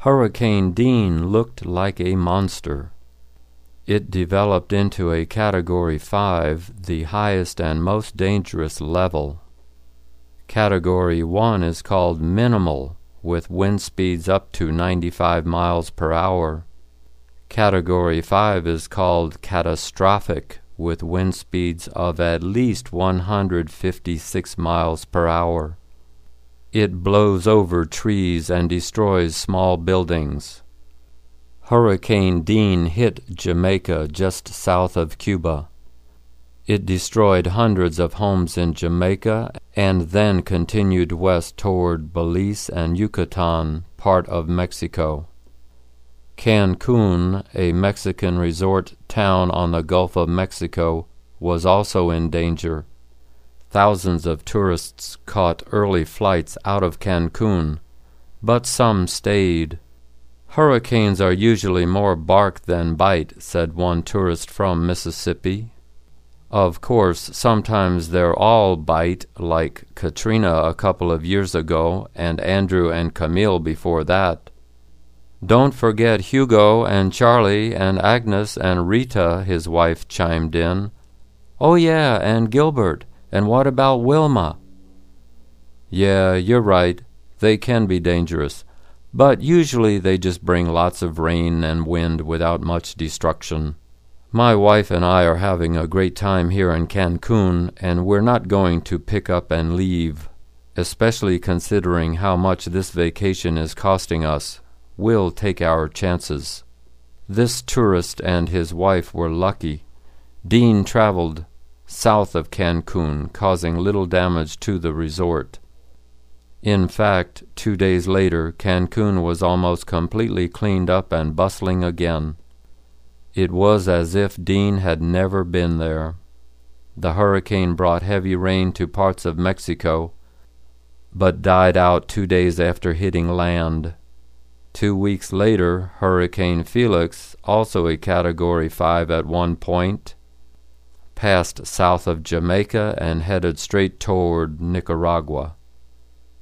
Hurricane Dean looked like a monster. It developed into a Category 5, the highest and most dangerous level. Category 1 is called minimal, with wind speeds up to 95 miles per hour. Category 5 is called catastrophic, with wind speeds of at least 156 miles per hour. It blows over trees and destroys small buildings. Hurricane Dean hit Jamaica just south of Cuba. It destroyed hundreds of homes in Jamaica and then continued west toward Belize and Yucatan, part of Mexico. Cancun, a Mexican resort town on the Gulf of Mexico, was also in danger. Thousands of tourists caught early flights out of Cancun, but some stayed. "Hurricanes are usually more bark than bite," said one tourist from Mississippi. Of course, sometimes they're all bite, like Katrina a couple of years ago and Andrew and Camille before that. "Don't forget Hugo and Charlie and Agnes and Rita," his wife chimed in. "Oh yeah, and Gilbert. And what about Wilma?" "Yeah, you're right. They can be dangerous. But usually they just bring lots of rain and wind without much destruction. My wife and I are having a great time here in Cancun, and we're not going to pick up and leave, especially considering how much this vacation is costing us. We'll take our chances." This tourist and his wife were lucky. Dean traveled south of Cancun, causing little damage to the resort. In fact, 2 days later, Cancun was almost completely cleaned up and bustling again. It was as if Dean had never been there. The hurricane brought heavy rain to parts of Mexico, but died out 2 days after hitting land. 2 weeks later, Hurricane Felix, also a Category 5 at one point, passed south of Jamaica and headed straight toward Nicaragua.